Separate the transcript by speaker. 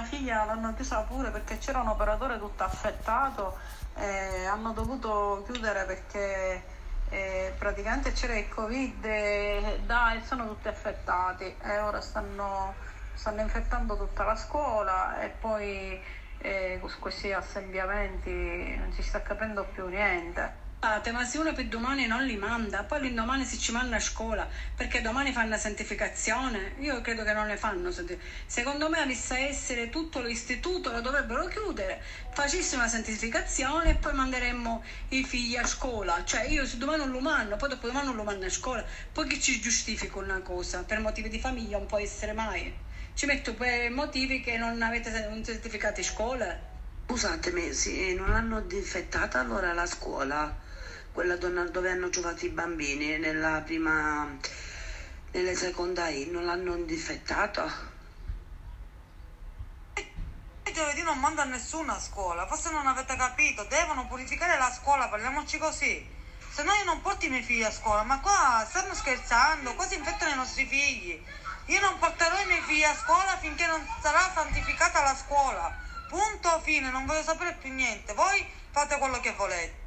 Speaker 1: mia figlia l'hanno chiusa pure perché c'era un operatore tutto affettato e hanno dovuto chiudere perché praticamente c'era il Covid e sono tutti affettati e ora stanno infettando tutta la scuola e poi con questi assembramenti non si sta capendo più niente.
Speaker 2: Ma se uno per domani non li manda, poi l'indomani si ci manda a scuola, perché domani fanno la santificazione, io credo che non ne fanno. Secondo me avesse essere tutto l'istituto, lo dovrebbero chiudere, facessimo la santificazione e poi manderemmo i figli a scuola. Cioè io se domani non lo mando, poi dopo domani non lo mando a scuola, poi chi ci giustifica una cosa? Per motivi di famiglia non può essere mai. Ci metto per motivi che non avete un certificato di scuola.
Speaker 3: Scusatemi, non hanno disinfettata allora la scuola? Quella dove hanno giocato i bambini nella seconda I, non l'hanno disinfettata?
Speaker 4: Giovedì non manda nessuno a scuola, forse non avete capito, devono purificare la scuola, parliamoci così. Se no io non porto i miei figli a scuola, ma qua stanno scherzando, qua si infettano i nostri figli. Io non porterò i miei figli a scuola finché non sarà santificata la scuola. Punto, fine, non voglio sapere più niente. Voi fate quello che volete.